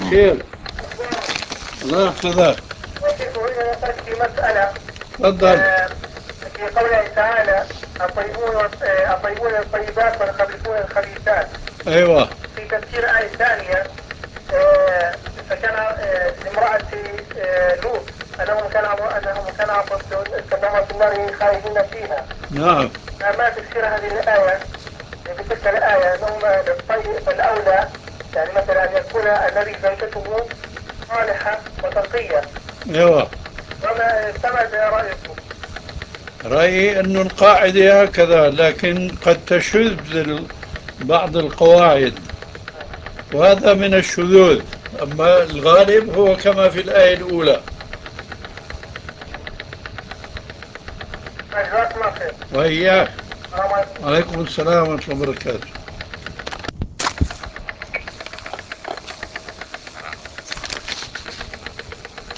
خير. الله يحفظك. وكيف أريد أن أسألك في مسألة. تفضل. في قوله تعالى الطيبون الطيبات والخبيثون الخبيثات. أيوة. في تفسير آية ثانية فكان لامرأة لوط أنهم كانوا كما في النار خالدين فيها. نعم. ما تفسير هذه الآية بتلك الآية أنهم فالأولى يعني مثلا أن يكون الذي زوجته صالحة وتقية. أيوة. فما رأيكم؟ رأيي أن القاعدة هكذا، لكن قد تشذ بعض القواعد، وهذا من الشذوذ. أما الغالب هو كما في الآية الأولى. جزاكم الله خير. وإياك. عليكم السلام ورحمة الله وبركاته.